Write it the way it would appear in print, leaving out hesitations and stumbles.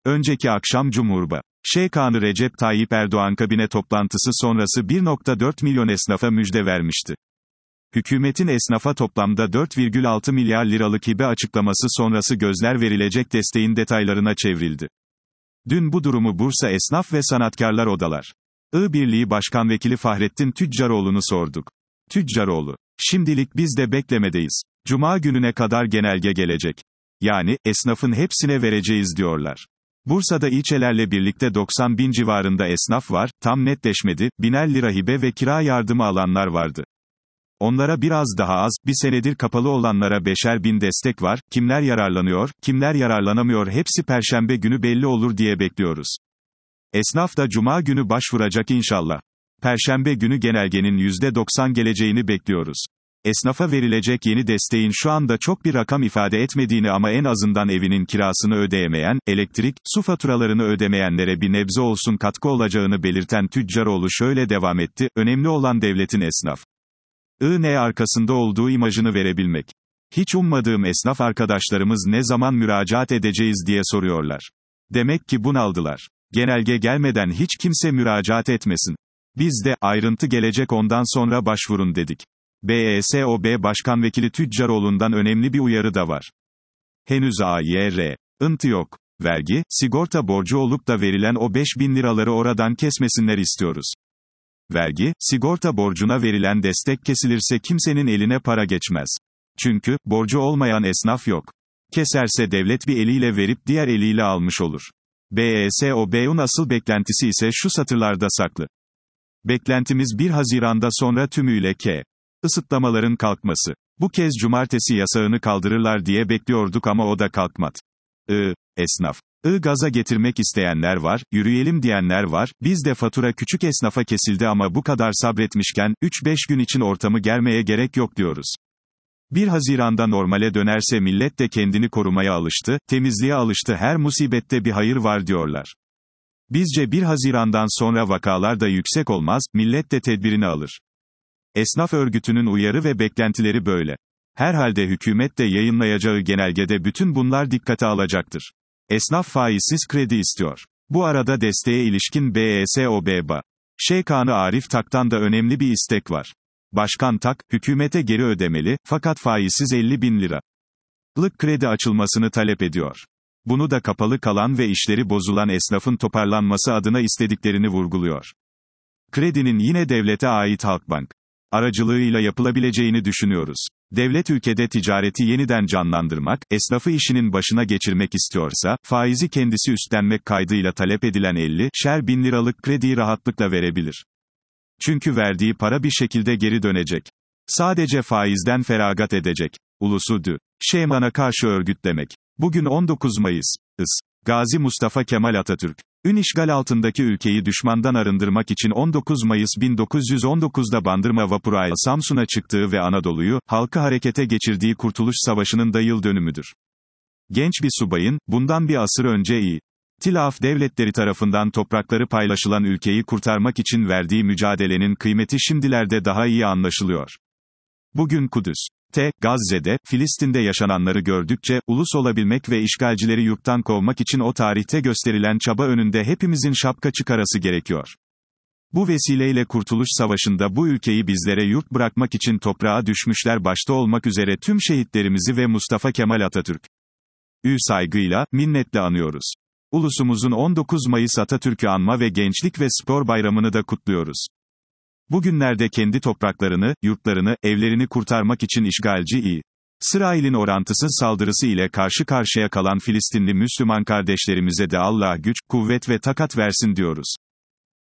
Önceki akşam Cumhurbaşkanı Recep Tayyip Erdoğan kabine toplantısı sonrası 1,4 milyon esnafa müjde vermişti. Hükümetin esnafa toplamda 4,6 milyar liralık hibe açıklaması sonrası gözler verilecek desteğin detaylarına çevrildi. Dün bu durumu Bursa Esnaf ve Sanatkarlar Odalar Birliği Başkan Vekili Fahrettin Tüccaroğlu'nu sorduk. Tüccaroğlu, şimdilik biz de beklemedeyiz. Cuma gününe kadar genelge gelecek. Yani, esnafın hepsine vereceğiz diyorlar. Bursa'da ilçelerle birlikte 90 bin civarında esnaf var, tam netleşmedi, 1.000'er lira hibe ve kira yardımı alanlar vardı. Onlara biraz daha az, bir senedir kapalı olanlara 5'er bin destek var, kimler yararlanıyor, kimler yararlanamıyor hepsi Perşembe günü belli olur diye bekliyoruz. Esnaf da Cuma günü başvuracak inşallah. Perşembe günü genelgenin %90 geleceğini bekliyoruz. Esnafa verilecek yeni desteğin şu anda çok bir rakam ifade etmediğini ama en azından evinin kirasını ödeyemeyen, elektrik, su faturalarını ödemeyenlere bir nebze olsun katkı olacağını belirten Tüccaroğlu şöyle devam etti, önemli olan devletin arkasında olduğu imajını verebilmek. Hiç ummadığım esnaf arkadaşlarımız ne zaman müracaat edeceğiz diye soruyorlar. Demek ki bunaldılar. Genelge gelmeden hiç kimse müracaat etmesin. Biz de, ayrıntı gelecek ondan sonra başvurun dedik. BESOB Başkan Vekili Tüccaroğlu'ndan önemli bir uyarı da var. Henüz AYR''ıntı yok. Vergi, sigorta borcu olup da verilen o 5.000 liraları oradan kesmesinler istiyoruz. Vergi, sigorta borcuna verilen destek kesilirse kimsenin eline para geçmez. Çünkü, borcu olmayan esnaf yok. Keserse devlet bir eliyle verip diğer eliyle almış olur. BESOB'un asıl beklentisi ise şu satırlarda saklı. Beklentimiz 1 Haziran'da sonra tümüyle kısıtlamaların kalkması. Bu kez cumartesi yasağını kaldırırlar diye bekliyorduk ama o da kalkmadı. Esnaf. Gaza getirmek isteyenler var, yürüyelim diyenler var, biz de fatura küçük esnafa kesildi ama bu kadar sabretmişken, 3-5 gün için ortamı germeye gerek yok diyoruz. 1 Haziran'da normale dönerse millet de kendini korumaya alıştı, temizliğe alıştı, her musibette bir hayır var diyorlar. Bizce 1 Haziran'dan sonra vakalar da yüksek olmaz, millet de tedbirini alır. Esnaf örgütünün uyarı ve beklentileri böyle. Herhalde hükümet de yayınlayacağı genelgede bütün bunlar dikkate alacaktır. Esnaf faizsiz kredi istiyor. Bu arada desteğe ilişkin BESOB Başkanı Arif Tak'tan da önemli bir istek var. Başkan Tak, hükümete geri ödemeli, fakat faizsiz 50.000 liralık kredi açılmasını talep ediyor. Bunu da kapalı kalan ve işleri bozulan esnafın toparlanması adına istediklerini vurguluyor. Kredinin yine devlete ait Halkbank aracılığıyla yapılabileceğini düşünüyoruz. Devlet ülkede ticareti yeniden canlandırmak, esnafı işinin başına geçirmek istiyorsa, faizi kendisi üstlenmek kaydıyla talep edilen 50'şer bin liralık krediyi rahatlıkla verebilir. Çünkü verdiği para bir şekilde geri dönecek. Sadece faizden feragat edecek. Ulusu Düşman'a karşı örgütlemek. Bugün 19 Mayıs. Gazi Mustafa Kemal Atatürk. İşgal altındaki ülkeyi düşmandan arındırmak için 19 Mayıs 1919'da Bandırma vapuru Samsun'a çıktığı ve Anadolu'yu, halkı harekete geçirdiği Kurtuluş Savaşı'nın da yıl dönümüdür. Genç bir subayın, bundan bir asır önce İtilaf devletleri tarafından toprakları paylaşılan ülkeyi kurtarmak için verdiği mücadelenin kıymeti şimdilerde daha iyi anlaşılıyor. Bugün Kudüs'te, Gazze'de, Filistin'de yaşananları gördükçe, ulus olabilmek ve işgalcileri yurttan kovmak için o tarihte gösterilen çaba önünde hepimizin şapka çıkarası gerekiyor. Bu vesileyle Kurtuluş Savaşı'nda bu ülkeyi bizlere yurt bırakmak için toprağa düşmüşler başta olmak üzere tüm şehitlerimizi ve Mustafa Kemal Atatürk'ü saygıyla, minnetle anıyoruz. Ulusumuzun 19 Mayıs Atatürk'ü anma ve Gençlik ve Spor Bayramı'nı da kutluyoruz. Bugünlerde kendi topraklarını, yurtlarını, evlerini kurtarmak için işgalci İsrail'in orantısız saldırısı ile karşı karşıya kalan Filistinli Müslüman kardeşlerimize de Allah güç, kuvvet ve takat versin diyoruz.